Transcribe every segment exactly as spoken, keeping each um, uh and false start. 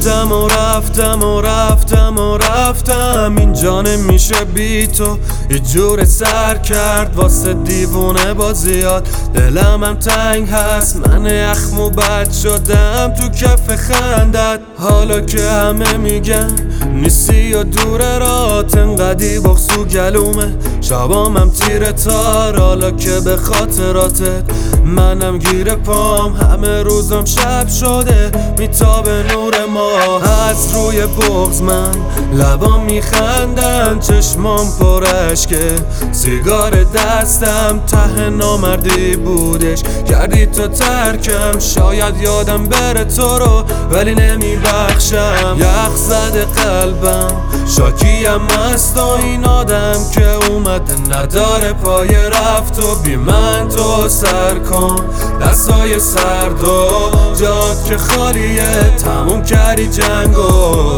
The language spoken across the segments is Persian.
رفتم و رفتم و رفتم و رفتم اینجا نمیشه بی تو یه جور سر کرد واسه دیوونه بازیات دلم هم تنگ هست من یخم و بد شدم تو کف خندت حالا که همه میگن نیستی و دور رات انقدی بغض و گلومه شبام هم تیر تار حالا که به خاطراتت منم گیر پام همه روزم شب شده میتابه نور ما از روی بغض من لبام میخندن چشمام پر اشکه سیگار دستم ته نامردی بودش کردی تو ترکم شاید یادم بره تو رو ولی نمیبخشم یخ زده قلبم شاکیم است و این آدم که اومده نداره پای رفت و بی من تو سر کن دستای سرد و جاد که خالیه تموم کردی جنگو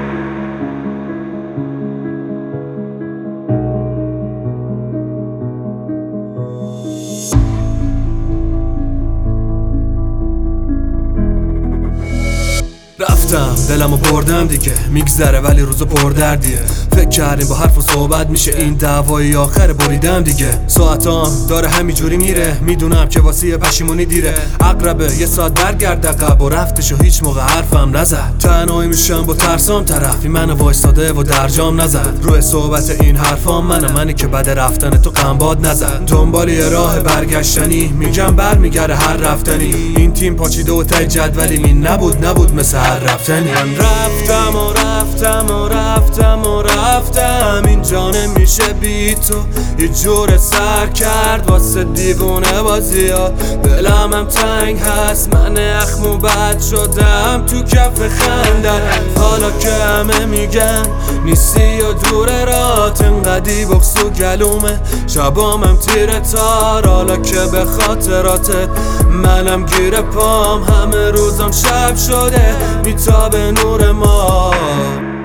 رفتم دلمو بردم دیگه میگذره ولی روزو پر دردیه فکر کردیم با حرف و صحبت میشه این دعوای آخر بریدم دیگه ساعتام داره همینجوری میره میدونم که واسه پشیمونی دیره اقربه یه ساعت برگرد عقب و رفتش و هیچ موقع حرفم نزد تنهایی میشم با ترسام طرفی منو وایستاده و درجام نزد روی صحبت این حرفام منم منی که بعد رفتن تو غمباد نزد دنبال یه راه برگشتنی میگم برمیگره هر رفتنی این تیم پاچیده و ته جدولی این نبود نبود مثل هر رفتنی من رفتم و رفتم و رفتم و رفتم اینجا نمیشه بی تو یه جور سر کرد واسه دیوونه بازیات دلم هم تنگ هست من اخم و بد شدم تو کف خندت حالا که همه میگن نیستی و دور رات انقدی بغض و گلومه شبام هم تیر تار حالا که به خاطراتت منم گیر پام همه روزم شب شده میتابه نور ما